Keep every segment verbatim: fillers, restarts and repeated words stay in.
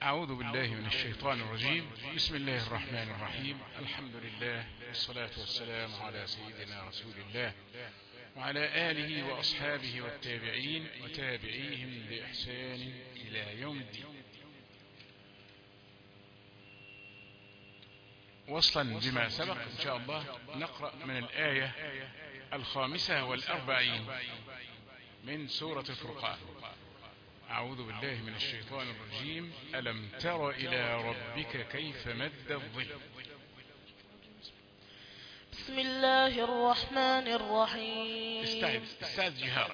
أعوذ بالله من الشيطان الرجيم. بسم الله الرحمن الرحيم. الحمد لله والصلاة والسلام على سيدنا رسول الله وعلى آله وأصحابه والتابعين وتابعيهم بإحسان إلى يوم الدين. وصلا بما سبق إن شاء الله نقرأ من الآية الخامسة والأربعين من سورة الفرقان. أعوذ بالله من الشيطان الرجيم. ألم تر إلى ربك كيف مد الظل. بسم الله الرحمن الرحيم. استعد استعد جهارا.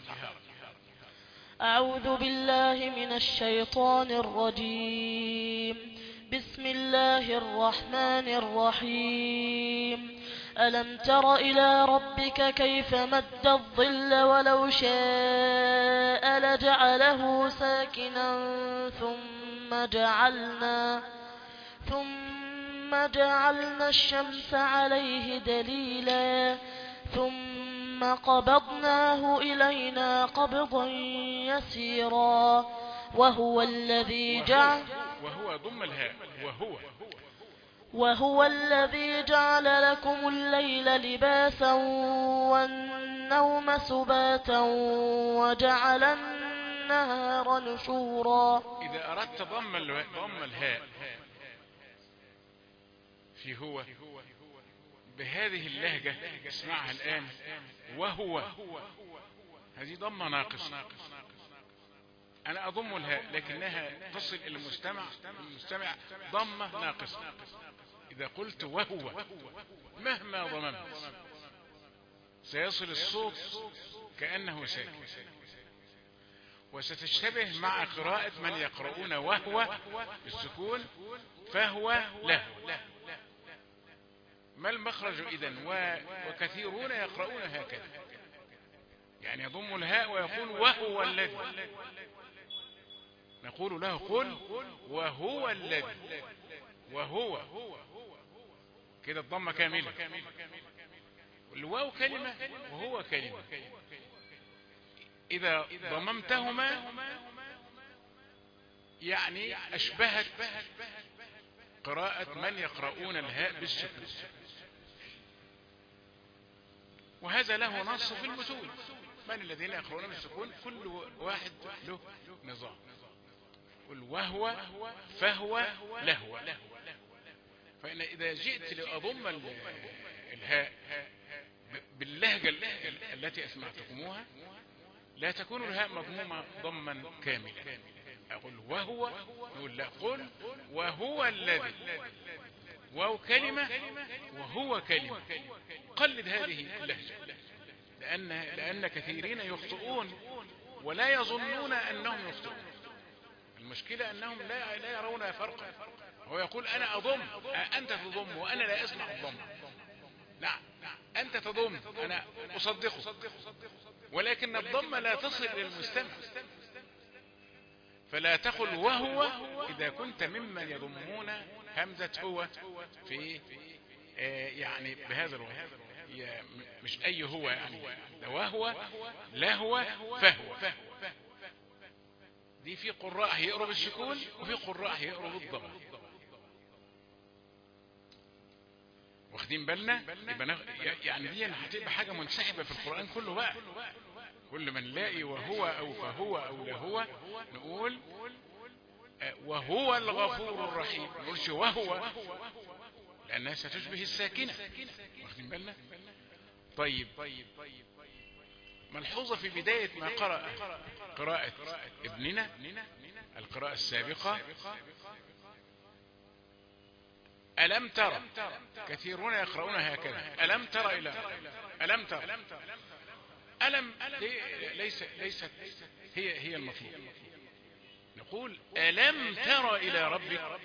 أعوذ بالله من الشيطان الرجيم. بسم الله الرحمن الرحيم. ألم تر إلى ربك كيف مد الظل ولو شاء لجعله ساكنا ثم جعلنا ثم جعلنا الشمس عليه دليلا ثم قبضناه إلينا قبضا يسيرا وهو الذي جعل وهو ضم الهاء وهو وهو الذي جعل لكم الليل لباسا والنوم سباتا وجعل النهار نشورا. إذا أردت ضم ضم الهاء في هو بهذه اللهجة اسمعها الآن. وهو هذه ضمة ناقصة. أنا أضم الهاء لكنها تصل إلى المستمع المستمع ضمة ناقصة. إذا قلت وهو مهما ضممت سيصل الصوت كأنه ساكن، وستشتبه مع قراءة من يقرؤون وهو بالسكون فهو له. ما المخرج إذن؟ وكثيرون يقرؤون هكذا، يعني يضم الهاء ويقول وهو الذي. نقول له قل وهو الذي، وهو كده الضمة كاملة. الواو كلمة وهو كلمة. إذا ضممتهما يعني أشبهت قراءة من يقرؤون الهاء بالسكون، وهذا له نص في المتون. من الذين يقرؤون بالسكون؟ كل واحد له نظام. قل وهو فهو له. فإن إذا جئت لأضم الهاء باللهجة التي أسمعتكموها لا تكون الهاء مضمومة ضما كاملا. أقول وهو، نقول لا، قل وهو الذي. واو كلمة وهو كلمة. قلد هذه اللهجة، لأن لأن كثيرين يخطئون ولا يظنون أنهم يخطئون. المشكلة أنهم لا لا يرون فرقا. هو يقول أنا أضم، أنت تضم وأنا لا أسمع الضم. نعم أنت تضم أنا أصدقه، ولكن الضمة لا تصل إلى المستمع. فلا تقل وهو إذا كنت ممن يضمون همزة هو في يعني بهذا الوضع. مش أي هو، يعني وهو لهو فهو. دي في قراء هيقروا بالسكون وفي قراء هيقروا بالضم. واخدين بالنا؟ يعني دي هتبقى حاجة منسحبة في القرآن كله بقى. كل من نلاقي وهو أو فهو أو لهو نقول وهو الغفور الرحيم، ما نقولش وهو لأنها ستشبه الساكنة. واخدين بالنا؟ طيب ملحوظة في بداية ما قرأ قراءة ابننا القراءة السابقة. ألم ترى، كثيرون يقرؤون هكذا. ألم ترى إلى ألم ترى. ألم ليس ليست هي هي المطلوب. نقول ألم ترى إلى ربك.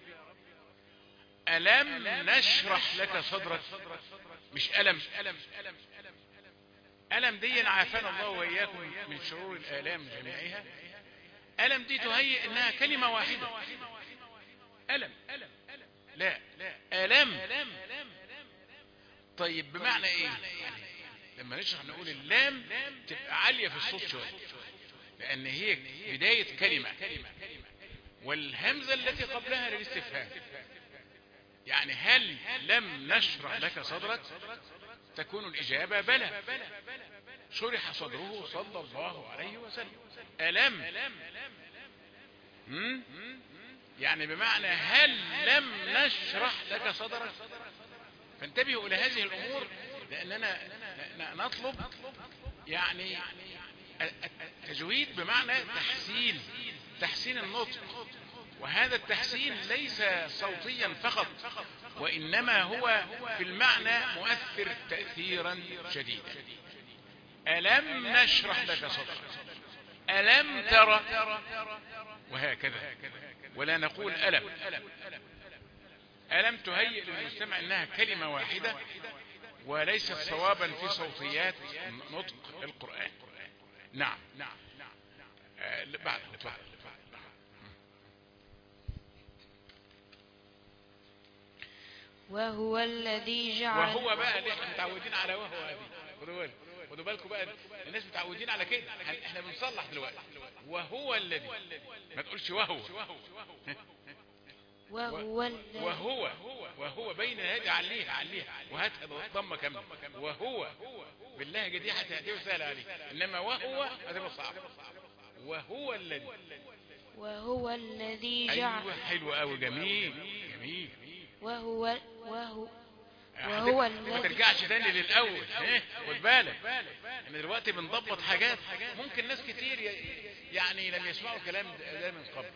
ألم نشرح لك صدرك، مش ألم. ألم دي عافانا الله وإياكم من شرور الآلام جميعها. ألم دي تهيئ إنها كلمة واحدة. ألم لا ألم. طيب بمعنى إيه؟ لما نشرح نقول اللام تبقى عالية في الصوت شوية، لأن هي بداية كلمة. والهمزة التي قبلها للاستفهام. يعني هل لم نشرح لك صدرك؟ تكون الإجابة بلى، شرح صدره صلى الله عليه وسلم. ألم م? يعني بمعنى هل لم نشرح لك صدرك؟ فانتبهوا إلى هذه الأمور، لأننا نطلب يعني التجويد بمعنى تحسين تحسين النطق، وهذا التحسين ليس صوتيا فقط، وإنما هو في المعنى مؤثر تأثيرا شديدا. ألم نشرح لك صدرك، ألم ترى، وهكذا. ولا نقول ألم ألم تهيئ للمستمع أنها كلمة واحدة، وليست صوابا في صوتيات نطق القرآن. نعم. آه بعد وهو الذي جعل، وهو بقى اللي احنا متعودين على وهو هذه. خدوا بالكم خدوا بالكم بقى، الناس متعودين على كده، احنا بنصلح دلوقتي. وهو الذي، ما تقولش وهو وهو الذي وهو وهو بين هذه، عليها عليها وهات ضمه كامله. وهو باللهجه دي هتهديه سهل عليك، انما وهو هتبقى صعب. وهو الذي وهو الذي جعل. ايوه حلو قوي، جميل جميل. وهو وهو وهو الذي، ما ترجعش تاني للاول، ايه خد بالك احنا دلوقتي بنضبط حاجات ممكن ناس كتير يعني لم يسمعوا كلام ده من قبل.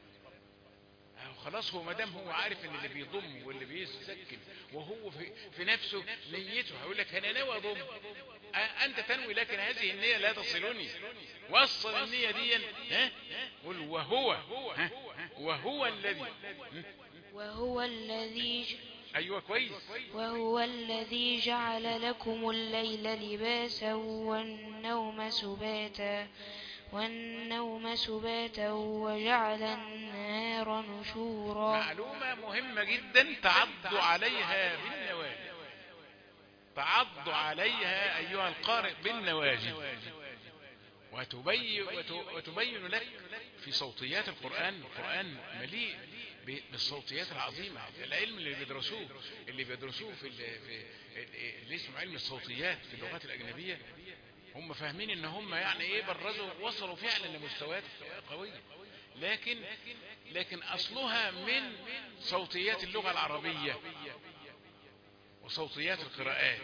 خلاص هو ما دام هو عارف ان اللي بيضم واللي بيسكن وهو في, في نفسه نيته، هيقول لك انا ناوي اضم. انت تنوي لكن هذه النية لا تصلني، وصل النية دي. ها قل وهو، ها وهو الذي، وهو الذي، ايوه كويس. وهو الذي جعل لكم الليل لباسا والنوم سباتا والنوم سباتا وجعل النهار نشورا. معلومة مهمة جدا تعض عليها بالنواجذ، تعض عليها أيها القارئ بالنواجذ، وتبين, وتبين لك في صوتيات القرآن. القرآن مليء بالصوتيات العظيمة. العلم اللي بيدرسوه اللي بيدرسوه في اللي اسمه علم الصوتيات في اللغات الأجنبية، هم فاهمين ان هم يعني ايه برزوا وصلوا فعلا لمستويات قوية، لكن لكن اصلها من صوتيات اللغة العربية وصوتيات القراءات،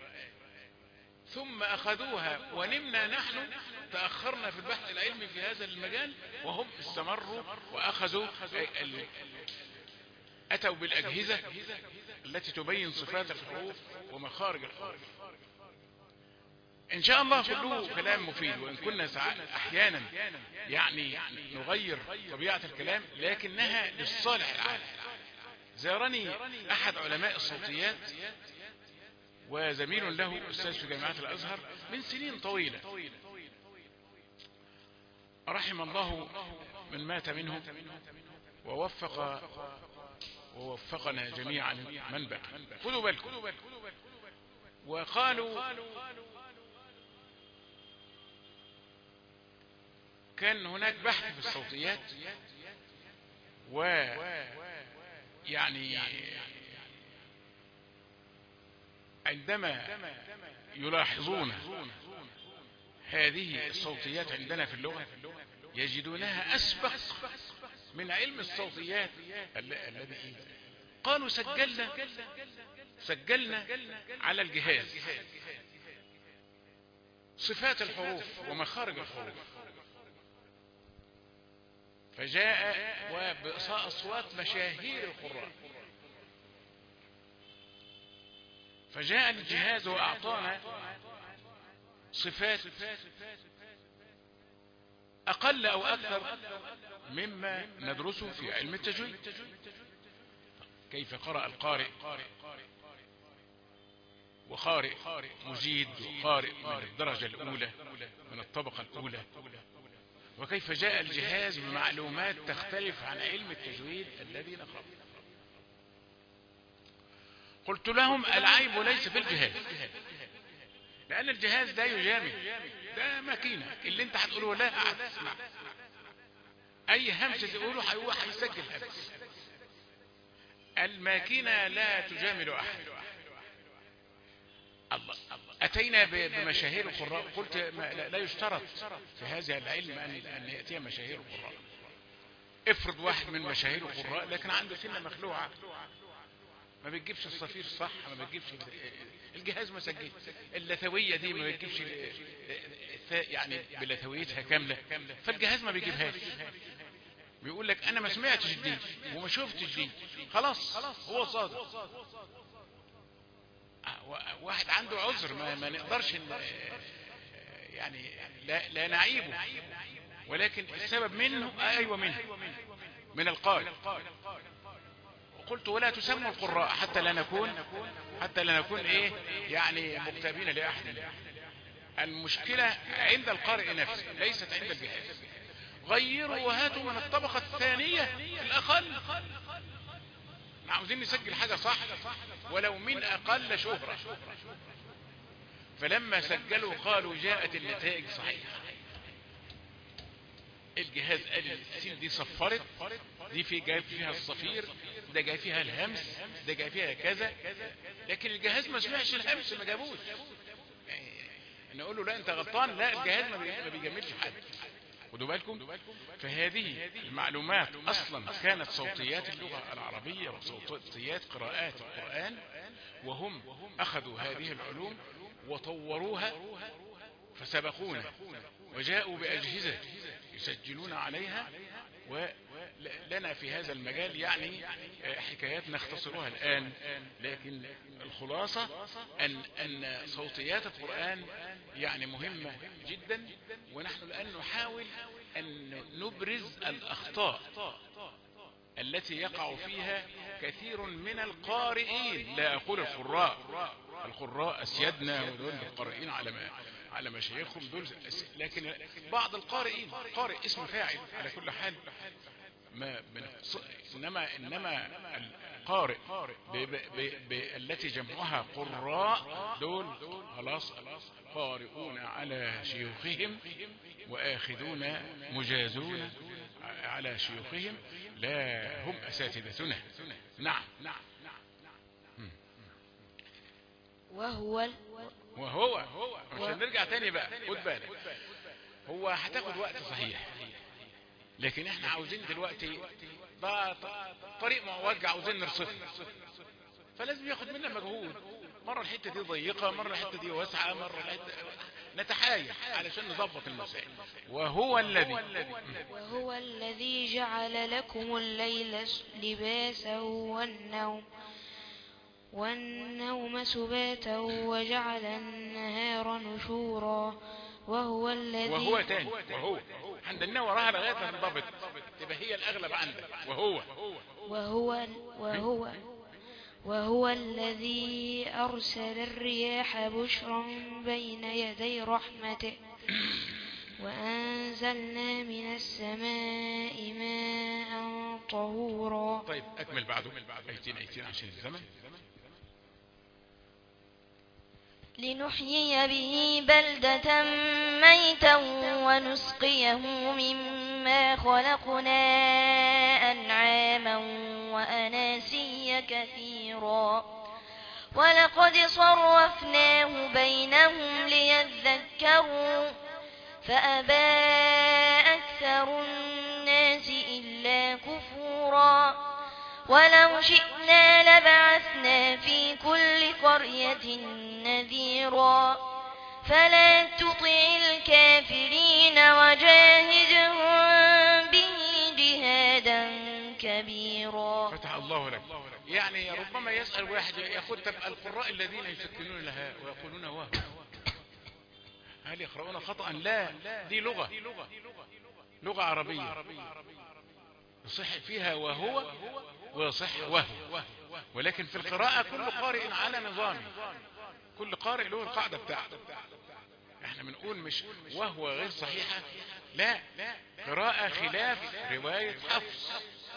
ثم اخذوها ونمنا نحن تأخرنا في البحث العلمي في هذا المجال، وهم استمروا واخذوا اتوا بالاجهزة التي تبين صفات الحروف ومخارج الحروف. ان شاء الله كله كلام مفيد، وان كنا احيانا يعني نغير طبيعة الكلام لكنها للصالح العام. زارني احد علماء الصوتيات وزميل له استاذ في جامعة الازهر من سنين طويلة، رحم الله من مات منهم ووفق ووفقنا جميعا من بقى. خذوا بالكم، وقالوا كان هناك بحث في الصوتيات، و يعني عندما يلاحظون هذه الصوتيات عندنا في اللغة يجدونها أسبق من علم الصوتيات الذي قالوا سجلنا سجلنا على الجهاز صفات الحروف ومخارج الحروف، فجاء وبأصوات مشاهير القراء، فجاء الجهاز وأعطانا صفات أقل أو أكثر مما ندرسه في علم التجويد. كيف قرأ القارئ وقارئ مجيد وقارئ من الدرجة الأولى من الطبقة الأولى، وكيف جاء الجهاز بمعلومات تختلف عن علم التجويد الذي نقرأه. قلت لهم العيب ليس في الجهاز، لأن الجهاز ده يجامل، ده ماكينة، اللي انت هتقوله لا أسمع، اي همس تقوله هو هيسجل همس. الماكينة لا تجامل احد. الله اتينا بمشاهير القراء، قلت لا يشترط في هذا العلم ان ان ياتي مشاهير القراء. افرض واحد من مشاهير القراء لكن عنده سنة مخلوعة، ما بتجيبش الصفير صح، ما بتجيبش الجهاز ما سجل، اللثوية دي ما بتجيبش يعني بلثويتها كاملة، فالجهاز ما بيجيبهاش. بيقول لك انا ما سمعتش دي وما شفتش دي، خلاص هو صادق. واحد عنده عذر ما, ما نقدرش يعني لا, لا نعيبه، ولكن السبب منه ايوه منه من القارئ. وقلت ولا تسموا القراء حتى لا نكون حتى لا نكون ايه يعني مغتابين لاحد. المشكلة عند القارئ نفسه ليست عند الجهاز. غيروا وهاتوا من الطبقة الثانية الأقل. عاوزين نسجل حاجة صح ولو من أقل شهرة. فلما سجلوا قالوا جاءت النتائج صحيحة. الجهاز قال السين دي صفرت، دي في جاي فيها الصفير، ده جاي فيها الهمس، ده جاي فيها كذا، لكن الجهاز ما سمعش الهمس، ما جابوش. يعني نقول له لا انت غلطان، لا الجهاز ما بيجملش حد. خدوا بالكم. فهذه المعلومات اصلا كانت صوتيات اللغة العربية وصوتيات قراءات القرآن، وهم اخذوا هذه العلوم وطوروها فسبقونا وجاءوا بأجهزة يسجلون عليها. ولنا في هذا المجال يعني حكايات نختصرها الآن، لكن الخلاصة أن, أن صوتيات القرآن يعني مهمة جدا. ونحن الآن نحاول أن نبرز الأخطاء التي يقع فيها كثير من القارئين، لا أقول القراء، القراء أسيادنا ودول القارئين على ما على مشايخهم دول، لكن بعض القارئين قارئ اسم فاعل على كل حال. ما انما انما القارئ التي جمعها قراء دول خلاص قارئون على شيوخهم واخذون مجازون على شيوخهم، لا هم اساتذتنا. نعم. وهو وهو عشان نرجع تاني بقى خد بالك، هو هتاخد وقت صحيح، لكن احنا عاوزين دلوقتي بقى طريق معوج عاوزين نرصفه، فلازم ياخد منا مجهود. مرة الحتة دي ضيقة، مرة الحتة دي واسعة، مرة الحتة نتحايل علشان نضبط المسائل. وهو الذي وهو الذي جعل لكم الليل لباسا والنوم والنوم سباتا وجعل النهار نشورا. وهو الذي وهو تاني وهو عندنا وراها لغاية ما تنضبط تبقى هي الأغلب عندك. وهو وهو وهو وهو الذي أرسل الرياح بشرا بين يدي رحمته وأنزلنا من السماء ماء طهورا. طيب أكمل بعده أيتين أيتين عشان الزمن. لنحيي به بلدة ميتا ونسقيه مما خلقنا أنعاما وأناسيا كثيرا. ولقد صرفناه بينهم ليذكروا فأبى أكثر الناس إلا كفورا. ولو شئنا لبعثنا في كل قرية نذيرا فلا تطع الكافرين وجاهدهم به جهادا كبيرا. فتح الله لك. يعني ربما يسأل واحد يقول طب القراء الذين يسكنون لها ويقولون وهو هل يقرؤون خطأ؟ لا، دي لغة لغة عربية يصح فيها وهو ويصح وهو، ولكن في القراءة كل قارئ على نظامه، كل قارئ له القاعدة بتاعته. احنا بنقول مش وهو غير صحيحة، لا، قراءة خلاف رواية حفص،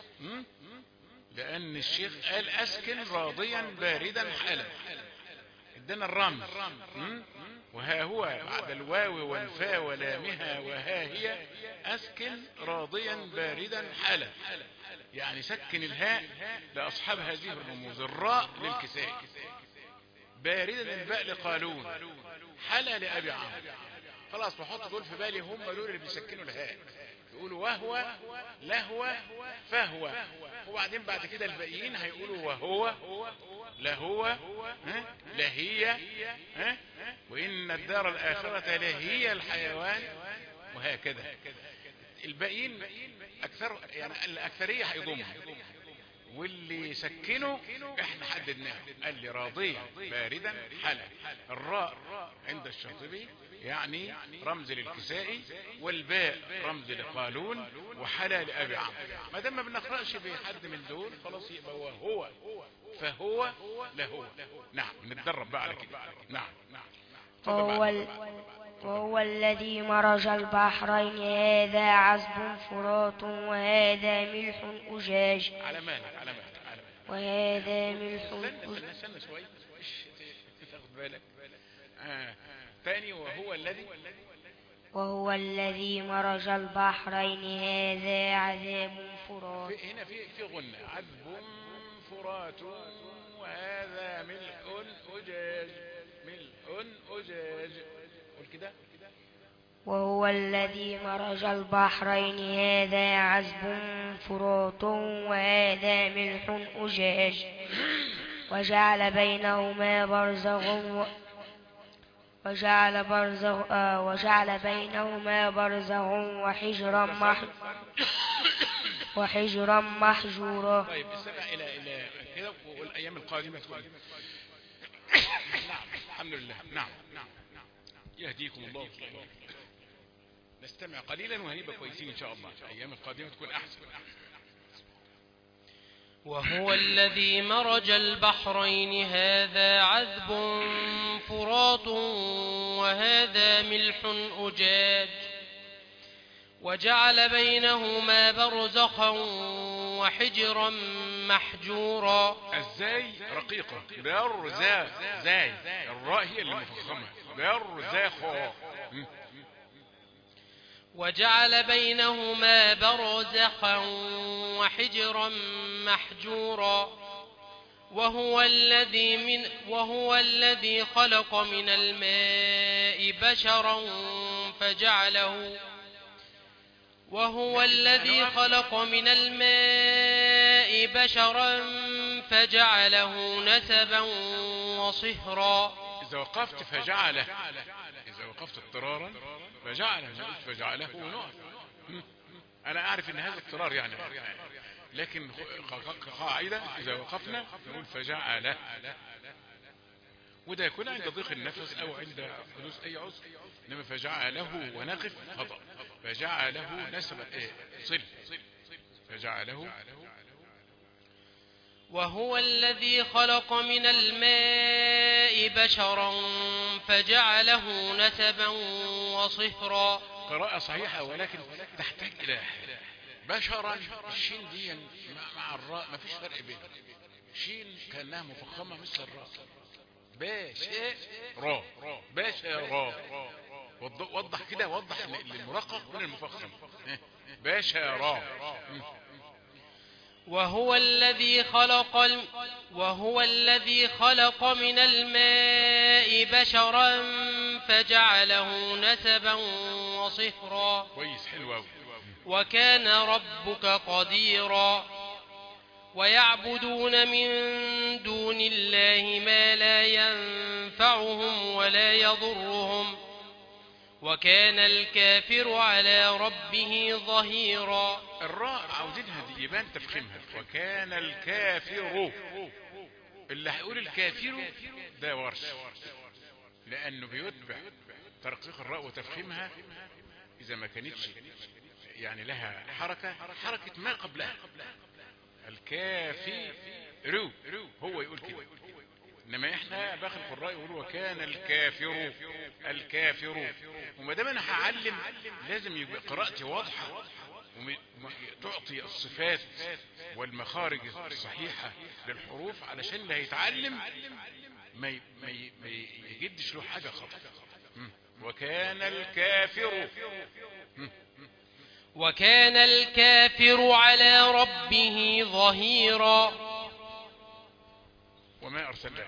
لأن الشيخ قال أسكن راضيا باردا حالا، ادانا الرمز وها هو بعد الواو والفاء ولامها وها هي أسكن راضيا باردا حلا، يعني سكن الهاء لأصحاب هذه الرموز. الراء للكسائي، باردا الباء لقالون، حلا لأبي عمرو. خلاص بحط دول في بالي، هم دول اللي بيسكنوا الهاء، يقولوا وهو لهو فهو، وبعدين بعد كده الباقيين هيقولوا وهو لهو لهي، وإن الدار الآخرة لهي الحيوان، وهكذا. الباقيين أكثر يعني الأكثرية هيضموا، واللي سكنوا احنا حددناه، قال لي راضيا باردا حلا. الراء عند الشاطبي يعني رمز للكسائي، والباء رمز لقالون، وحلا لأبي عمرو. ما دام ما بنقرأش بحد من دول خلاص يبقى هو فهو لهو. نعم نتدرب بقى على كده. نعم وهو, ال... وهو الذي مرج البحرين هذا عذب فرات وهذا ملح أجاج. على مالك على مالك على مالك. وهذا ملح استنى استنى شوي تاخد بالك. آه. ثاني وهو الذي وهو الذي مرج البحرين هذا عذاب فرات. في هنا في في غنة، عذب فرات وهذا ملح أجاج، ملح أجاج. قول كده. وهو الذي مرج البحرين هذا عذب فرات وهذا ملح أجاج وجعل بينهما برزخا وجعل برزخ آه وجعل بينهما برزخا وحجرا مح وحجرا محجورا. طيب استمع الى الى كده، والايام القادمه تكون. نعم الحمد لله. نعم يهديكم الله. نستمع قليلا وهنبقى كويسين ان شاء الله. الايام القادمه تكون احسن. وهو الذي مرج البحرين هذا عذب فرات وهذا ملح أجاج وجعل بينهما برزخا وحجرا محجورا. الزاي رقيقة، برزا زاي، الراء هي اللي مفخمة، برزخا. وجعل بينهما برزخا وحجرا محجورا وهو الذي من وهو الذي خلق من الماء بشرا فجعله وهو الذي خلق من الماء بشرا فجعله نسبا وصهرا. إذا وقفت فجعله، إذا وقفت اضطرارا فجعله، فجعله نقف. أنا أعرف أن هذا اضطرار يعني، لكن قاعدة إذا وقفنا نقول فجعله، وده يكون عند ضيق النفس أو عند حدوث أي عذر. إنما فجعله ونقف خطأ، فجعله نسب صل، فجعله. وهو الذي خلق من الماء بشرا فجعله نسبا وصهرا. قراءة صحيحة ولكن تحتاج إلى بشرا. الشين دي مع الراء ما فيش فرق بينها، شين كأنها مفخمة مثل الراء. باشا را باشا را، وضح كده، وضح للمرقق من المفخم. باشا را. وهو الذي خلق وهو الذي خلق من الماء بشرا فجعله نسبا وصهرا. كويس، حلو قوي. وكان ربك قديرا. ويعبدون من دون الله ما لا ينفعهم ولا يضرهم وكان الكافر على ربه ظهيرا. الراء عاوزينها دي يبان تفخيمها، وكان الكافر. اللي هيقول الكافر ده ورش، لأنه بيتبع ترقيق الراء وتفخيمها إذا ما كانتش يعني لها حركة حركة ما قبلها. الكافر هو يقول كده، انما احنا باخد القراء يقولوا وكان الكافر الكافر. وما دام انا هعلم لازم يبقى قراءتي واضحه وتعطي الصفات والمخارج الصحيحه للحروف، علشان اللي هيتعلم ما ما يجدش له حاجه خطأ. وكان الكافر وكان الكافر على ربه ظهيرا وما أرسلناك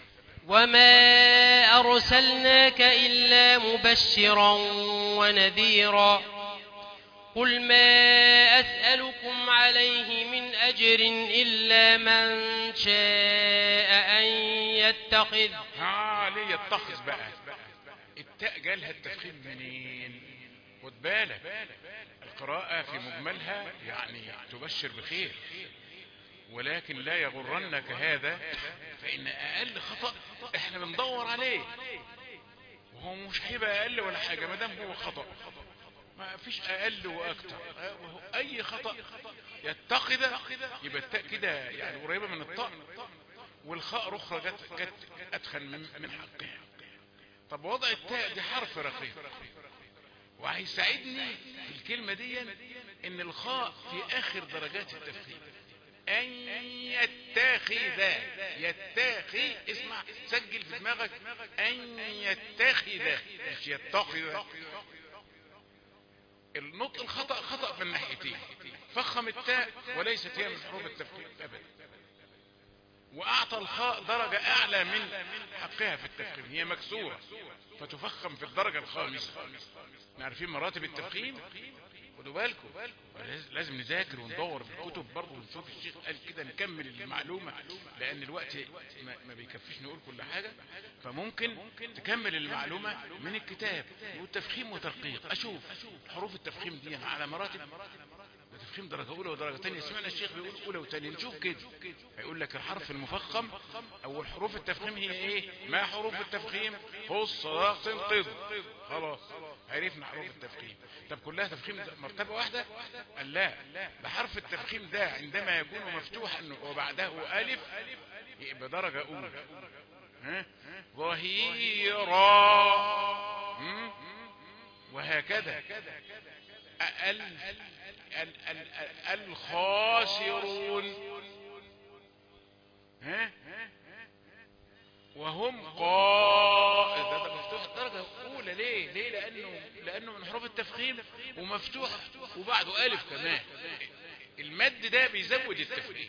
وما أرسلناك إلا مبشرا ونذيرا قل ما أسألكم عليه من أجر إلا من شاء أن يتخذ. ها ليه يتخذ بقى؟ التاء جالها التفخيم منين؟ خد بالك، القراءة في مجملها يعني تبشر بخير، ولكن لا يغرنك هذا، فإن أقل خطأ احنا بندور عليه، وهو مش هيبقى أقل ولا حاجة ما دام هو خطأ، ما فيش أقل وأكتر، أي خطأ يتخذ يبقى التاء كده يعني قريبة من الطاء، والخاء رخرة جت جت أدخن من من حقها. طب وضع التاء دي حرف رقيق، وهيساعدني في الكلمة دي ان الخاء في اخر درجات التفخيم، ان يتخذ، يتخذ، اسمع سجل في دماغك، ان يتخذ مش يتخذ. النطق الخطأ خطأ من ناحيتين، فخم التاء وليست هي من حروف التفخيم ابدا، واعطى الخاء درجة اعلى من حقها في التفخيم، هي مكسورة فتفخم في الدرجة الخامسة. عارفين مراتب التفخيم؟ خدوا بالكم، لازم نذاكر وندور في الكتب برضه ونشوف الشيخ قال كده، نكمل المعلومة، لان الوقت ما بيكفيش نقول كل حاجة، فممكن تكمل المعلومة من الكتاب. والتفخيم وترقيق، اشوف حروف التفخيم دي على مراتب، تفخيم درجة أولى ودرجة تانية. سمعنا الشيخ بيقول أولى وتانية، نشوف كده هيقول لك الحرف المفخم أو الحروف التفخيم هي إيه؟ ما حروف التفخيم؟ خص صداق تنقض، خلاص عرفنا حروف التفخيم. طب كلها تفخيم مرتبة واحدة؟ قال لا، ده حرف التفخيم ده عندما يكون مفتوحا وبعده ألف يبقى درجة أولى، ها؟ ظهيرا، وهكذا. ال الخاسرون، ها؟ وهم قا ده مفتوح درجة أولى. ليه؟ ليه؟ لأنه لأنه من حروف التفخيم ومفتوح وبعده ألف كمان. المد ده بيزود التفخيم.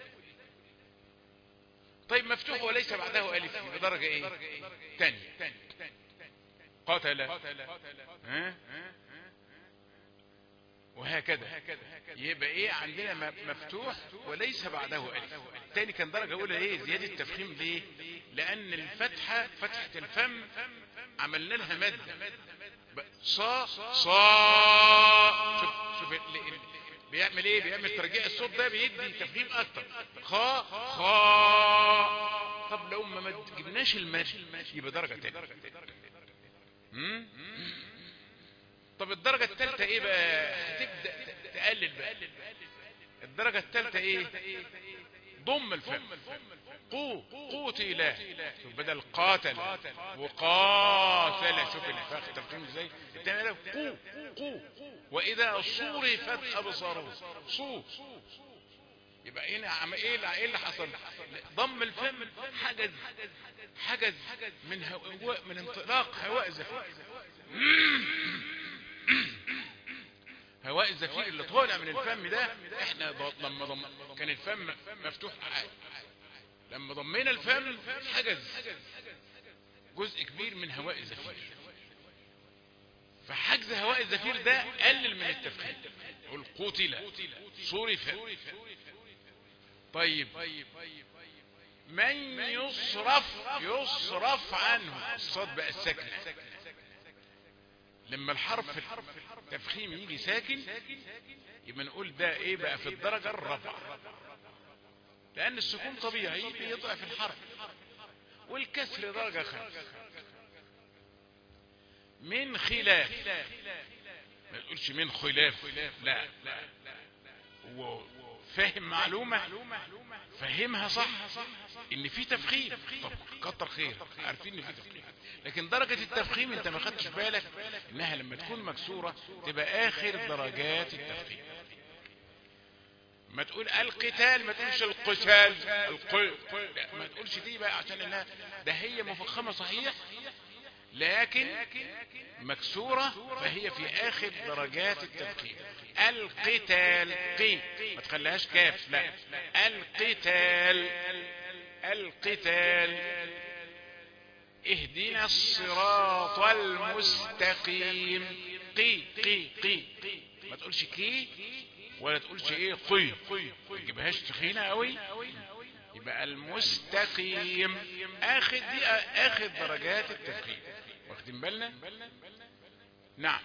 طيب مفتوح وليس بعده ألف بدرجة إيه؟ تانية. قاتل، ها؟ وهكذا. يبقى ايه عندنا مفتوح وليس بعده الف. الثاني كان درجة اولى ايه؟ زيادة التفخيم. ليه؟ لان الفتحة، فتحة الفم عملنا لها مد، صا صا. شوف شوف بيعمل ايه؟ بيعمل ترجيع الصوت ده بيدي تفخيم اكتر. خا خا. طب لو ما جبناش المد يبقى درجة تانية. طب الدرجة الثالثة ايه بقى؟ هتبدأ تقلل بقى. الدرجة الثالثة ايه؟ ضم الفم. قو قوتل، شوف بدل قاتل وقاتل، شوف الفخ تفخيم ازاي. الثاني قو قو. واذا صرفت ابصارهم صو. يبقى هنا ايه ايه اللي حصل؟ ضم الفم حجز حجز من هواء، من انطلاق هواء زفير. هواء الزفير اللي طالع من الفم ده، احنا لما ضم كان الفم مفتوح عادي، لما ضمينا الفم حجز جزء كبير من هواء الزفير، فحجز هواء الزفير ده قلل من التفخيم. والقتل صرف. طيب من يصرف، يصرف عنه، الصاد بقى الساكن. لما الحرف التفخيم يجي ساكن يبقى نقول ده ايه بقى؟ في الدرجة الرابعة، لان السكون طبيعي بيضعف الحرف، والكسر درجة خمسة. من خلاف، ما تقولش من خلاف، لا لا. فاهم معلومة؟ فهمها صح ان في تفخيم، طب كتر خير، عارفين ان في تفخيم، لكن درجة التفخيم انت ما خدتش بالك انها لما تكون مكسورة تبقى اخر درجات التفخيم. ما تقول القتال، ما تقولش القتال، الق... لا ما تقولش دي بقى، عشان انها ده هي مفخمة صحيح، لكن مكسورة فهي في آخر درجات التفخيم. القتال، قي ما تخليهاش كاف، لا، القتال، القتال. اهدنا الصراط المستقيم. قي قي قي ما تقولش كي ولا تقولش ايه قي، ما تجيبهاش تخينه قوي. يبقى المستقيم اخد دي اخد درجات التفخيم، واخدين بالنا؟ نعم.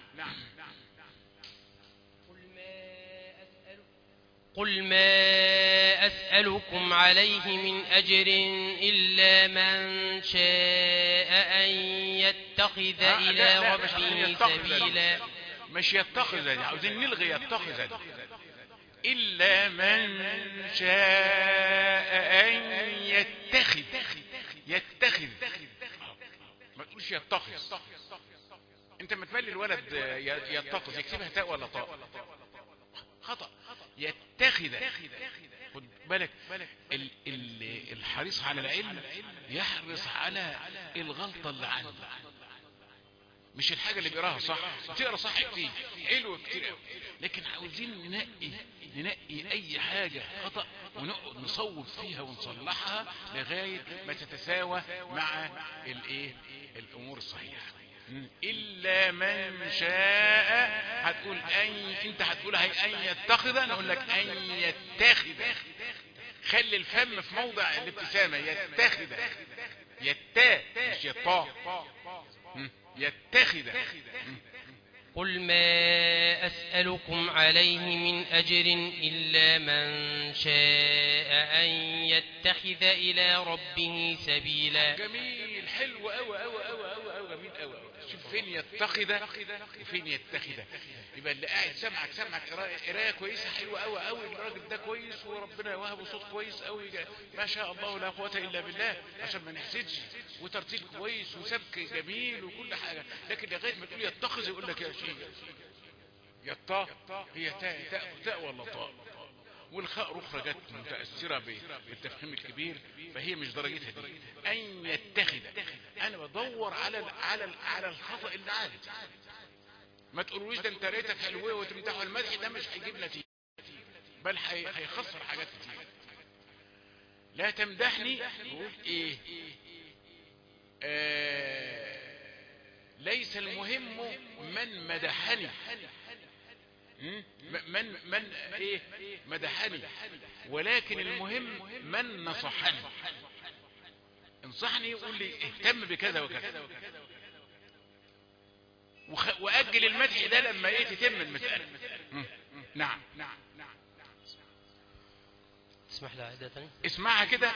قل ما أسألكم عليه من أجر إلا من شاء أن يتخذ آه إلى لا لا ربه سبيلا. مش يتخذ دي، عاوزين نلغي يتخذ دي. إلا من شاء أن يتخذ، يتخذ، ما تقولش يتخذ. انت ما تملي الولد يتخذ يكتبها تاء ولا طاء، خطأ. يتخذ، خد بالك ال ال الحريص على العلم يحرص على الغلطة اللي عنده، مش الحاجة اللي بيقراها صح. تقرا صح كتير، حلو كتير، لكن عاوزين ننقي ننقي اي حاجة خطأ ونقعد نصوب فيها ونصلحها لغاية ما تتساوى مع الايه الامور الصحيحة. إلا من شاء، هتقول أن، أنت هتقول هي أن يتخذ، نقول لك أن يتخذ. خلي الفم في موضع الابتسامة، يتخذ، يتا مش يطا، يتخذ. قل ما أسألكم عليه من أجر إلا من شاء أن يتخذ إلى ربه سبيلا. جميل، حلو أوي أوي أوي أوي أوي، جميل أوي أوي. شوف فين يتخذ وفين يتخذ. يبقى اللي قاعد سمعك سمعك قرايه كويسه حلوه قوي قوي، الراجل ده كويس وربنا يوهبه صوت كويس قوي، ما شاء الله لا قوه الا بالله، عشان ما نحسدش، وترتيل كويس وسبك جميل وكل حاجه. لكن لغايه ما تقول يتخذ يقول لك يا شيخ يطا، هي تاء تاء تاء ولا طاء، والخاء اخرى جت متاثره بالتفخيم الكبير، فهي مش درجتها دي. ان يتخذ، انا بدور على على على الخطا اللي عادي. ما تقولوش ده انت ريتك حلوه وتمدحوا المدح، ده مش هيجيب نتيجه، بل هيخسر حاجات كتير. لا تمدحني قول ايه آه ليس المهم من مدحني، من من ايه مدحني، ولكن المهم من نصحني. انصحني يقول لي اهتم بكذا وكذا، واجل المدح ده لما ايه تتم المسألة. نعم. اسمح لي عادة تاني، اسمعها كده.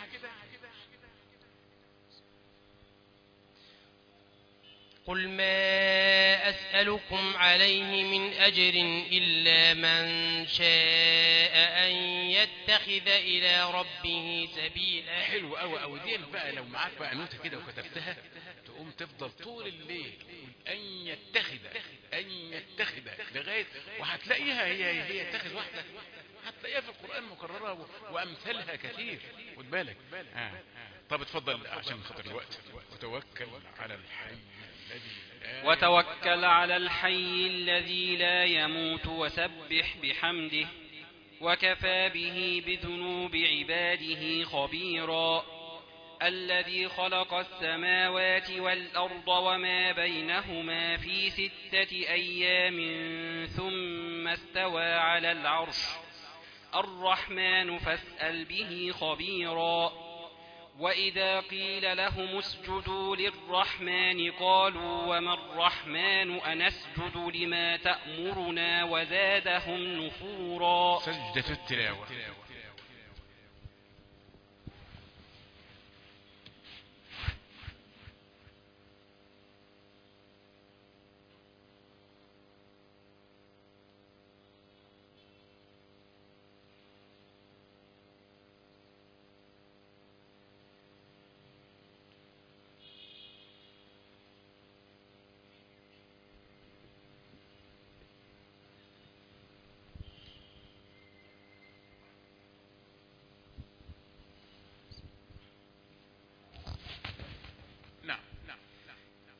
قل ما أسألكم عليه من أجر إلا من شاء أن يتخذ إلى ربه سبيلا. حلو أوي أوي. دي بقى لو معاك بقى نوتة كده وكتبتها تقوم تفضل طول الليل أن يتخذ أن يتخذ لغاية، وهتلاقيها هي هي يتخذ واحدة، هتلاقيها في القرآن مكررة وأمثالها كثير، خد بالك. آه. طب اتفضل عشان خاطر الوقت. وتوكل على الحي وتوكل على الحي الذي لا يموت وسبح بحمده وكفى به بذنوب عباده خبيرا. الذي خلق السماوات والأرض وما بينهما في ستة أيام ثم استوى على العرش الرحمن فاسأل به خبيرا. وإذا قيل لهم اسجدوا للرحمن قالوا وما الرحمن أنسجد لما تأمرنا وزادهم نفورا. سجدة التلاوة.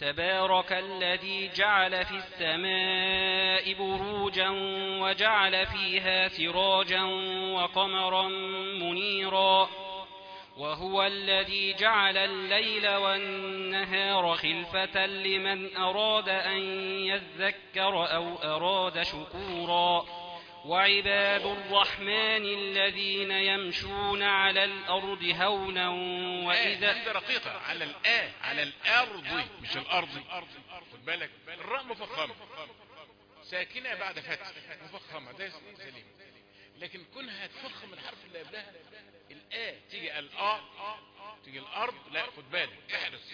تبارك الذي جعل في السماء بروجا وجعل فيها سراجا وقمرا منيرا وهو الذي جعل الليل والنهار خلفة لمن أراد أن يذكر أو أراد شكورا وعباد الرحمن الذين يمشون على الأرض هونا وإذا عند رقيقة على الآ على الأرض مش الأرض. خد بالك الراء مفخمة ساكنة بعد فتح مفخمة ده سليم، لكن كونها تفخم الحرف اللي قبلها الآ تيجي الآ تيجي الأرض، لا خد بالك احرص.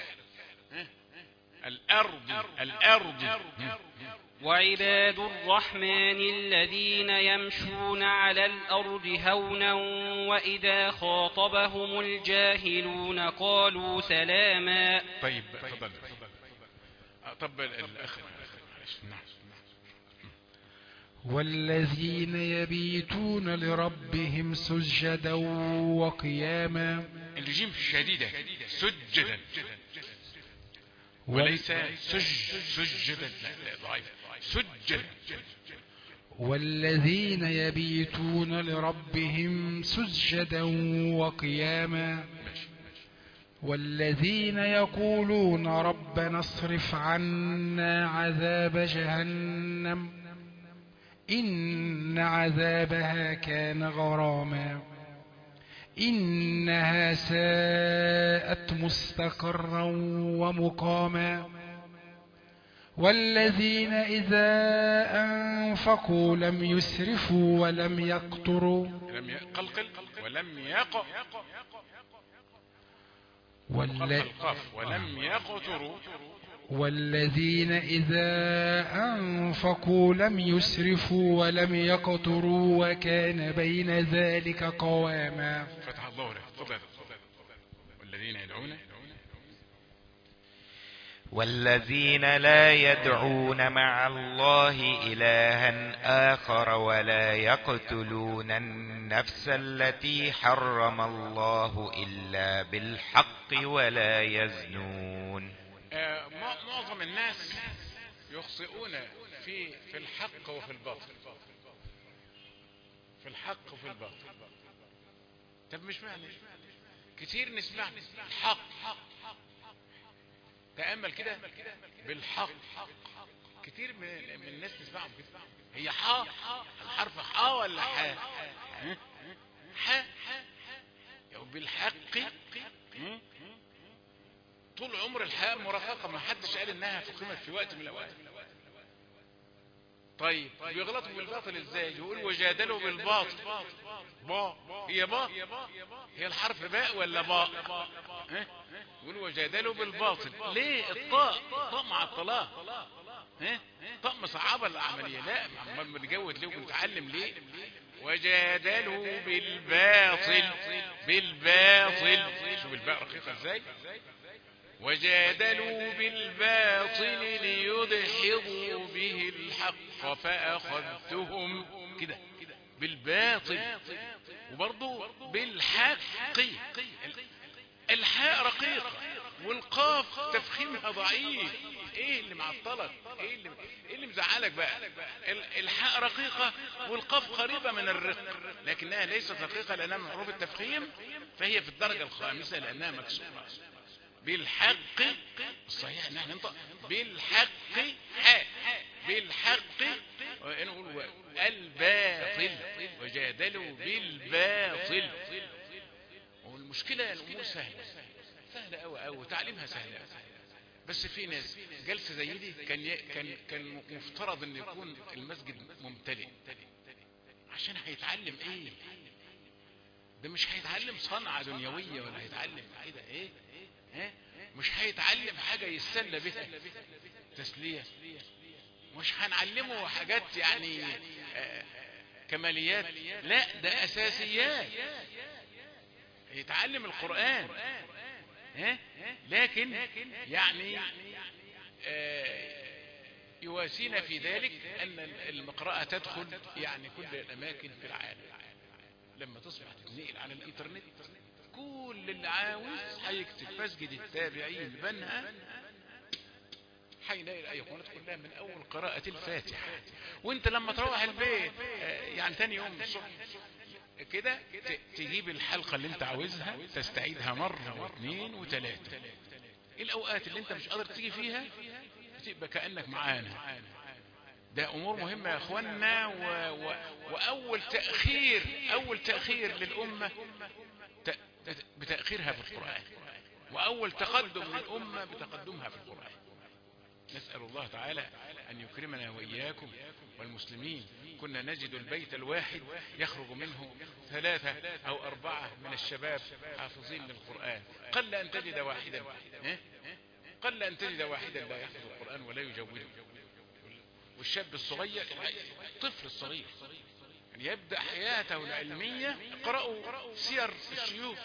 الأرض الأرض. وعباد الرحمن الذين يمشون على الأرض هونا وإذا خاطبهم الجاهلون قالوا سلاما. طيب تفضل. طب الأخ نعم. والذين يبيتون لربهم سجدا وقياما. الجيم الشديدة سجدا وليس سج سجدا، لا ضعيف سجدا. والذين يبيتون لربهم سجدا وقياما والذين يقولون ربنا اصرف عنا عذاب جهنم إن عذابها كان غراما إنها ساءت مستقرا ومقاما والذين إذا أنفقوا لم يسرفوا ولم يقتروا لم يقلقل ولم يق ولم يقتروا والذين إذا أنفقوا لم يسرفوا ولم يقتروا وكان بين ذلك قواما. فتح الله لك. تفضل. والذين يدعون والذين لا يدعون مع الله إلها آخر ولا يقتلون النفس التي حرم الله إلا بالحق ولا يزنون. آه معظم الناس يخطئون في في الحق وفي الباطل، في الحق وفي الباطل. طب مش معنى كتير نسمع الحق، تأمل كده بالحق، كتير من الناس نسمعهم كده. هي حا الحرف حا ولا حا؟ حا بالحق. طول عمر الحاء مرققة، ما حدش قال انها فقمت في وقت من الاوقات. طيب بيغلطوا بالباطل ازاي؟ يقول وجادلوا بالباطل. با هي با هي الحرف باء ولا باء؟ ها يقول وجادلوا بالباطل. ليه الطاء طاء مع الطلاق؟ ها طاء مصعبة العملية. لا امال بنجود ليه ونتعلم ليه؟ وجادلوا بالباطل بالباطل. شوف الباء رقيقة ازاي. وجادلوا بالباطل ليدحضوا به الحق فأخذتهم كده بالباطل وبرضو بالحق. الحاء رقيقة والقاف تفخيمها ضعيف. ايه اللي معطلك؟ ايه اللي, إيه اللي مزعلك بقى؟ الحاء رقيقة والقاف قريبة من الرق، لكنها ليست رقيقة لأنها من حروف التفخيم، فهي في الدرجة الخامسة لأنها مكسورة. بالحق الصحيح ان احنا ننطق بالحق حاء بالحق ونقول الباطل وجادلوا بالباطل. والمشكلة الامور سهلة سهلة قوي قوي تعليمها سهلة، بس في ناس جلسة زي دي كان كان كان مفترض ان يكون المسجد ممتلئ عشان هيتعلم ايه؟ ده مش هيتعلم صنعة دنيوية ولا هيتعلم كده ايه؟ ها؟ مش هيتعلم حاجة يستنى بها تسلية، مش هنعلمه حاجات يعني آه كماليات، لا ده اساسيات. يتعلم القرآن ها؟ لكن يعني آه يواسينا في ذلك ان المقرأة تدخل يعني كل الاماكن في العالم. لما تصبح تتنقل على الانترنت كل اللي عاوز هيكتب مسجد التابعين بنها هيلاقي الايقونات كلها من اول قراءة الفاتحة. وانت لما تروح البيت يعني تاني يوم الصبح كده تجيب الحلقة اللي انت عاوزها تستعيدها مرة واثنين وثلاثة. الاوقات اللي انت مش قادر تيجي فيها تبقى كأنك معانا. ده امور مهمة يا اخوانا. و... و... واول تأخير اول تأخير للامة ت... بتأخيرها في القرآن، واول تقدم للامة بتقدمها في القرآن. نسأل الله تعالى ان يكرمنا واياكم والمسلمين. كنا نجد البيت الواحد يخرج منه ثلاثة او اربعة من الشباب حافظين للقرآن. قل ان تجد واحدا قل ان تجد واحدا لا يحفظ القرآن ولا يجوده. والشاب الصغير الطفل الصغير يعني يبدأ حياته العلمية. اقرأوا سير الشيوخ.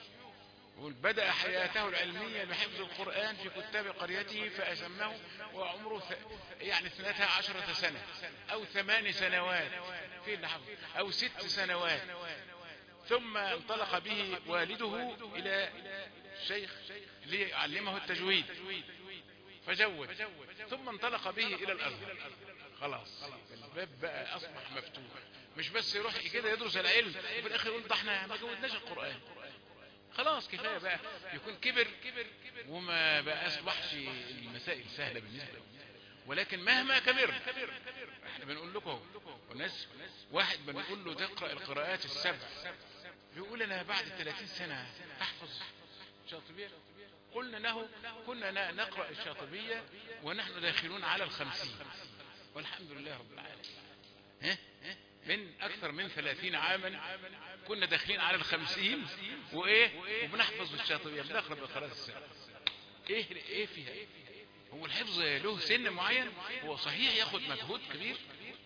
بدأ حياته العلمية بحفظ القرآن في كتاب قريته فأسمه وعمره يعني اثنتا عشرة سنة أو ثمان سنوات في الحفظ أو ست سنوات. ثم انطلق به والده إلى الشيخ ليعلمه التجويد فجود. ثم انطلق به إلى الأزهر. خلاص الباب بقى أصبح مفتوح. مش بس يروح كده يدرس العلم وفي الآخر يقول ده احنا ما جودناش القرآن. خلاص كفاية بقى يكون كبر وما بقى أصبحش المسائل سهلة بالنسبة له. ولكن مهما كبر احنا بنقول لكم والناس واحد بنقول له تقرأ القراءات السبع بيقول أنا بعد ثلاثين سنة أحفظ الشاطبية. قلنا له كنا نقرأ الشاطبية ونحن داخلون على الخمسين والحمد لله رب العالمين. من أكثر من ثلاثين عاما كنا داخلين على الخمسين وإيه وبنحفظ الشاطبية بنقرأ بالقراءات السبع. إيه إيه فيها؟ هو الحفظ له سن معين. هو صحيح ياخد مجهود كبير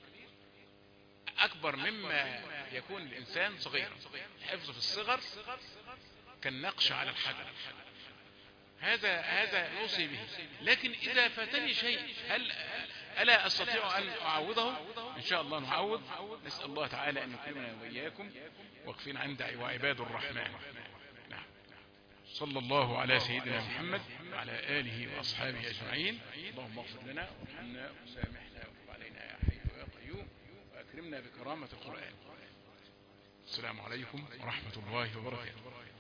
أكبر مما يكون الإنسان صغيرا. الحفظ في الصغر كالنقش على الحجر. هذا هذا نوصي به. لكن إذا فاتني شيء هل ألا أستطيع أن أعوضه؟ إن شاء الله نعوض. نسأل الله تعالى أن يكرمنا وإياكم. واقفين عند وعباد الرحمن. نعم. صلى الله على سيدنا محمد وعلى آله وأصحابه أجمعين. اللهم اغفر لنا وارحمنا وسامحنا وتب علينا يا حي يا قيوم وأكرمنا بكرامة القرآن. السلام عليكم ورحمة الله وبركاته.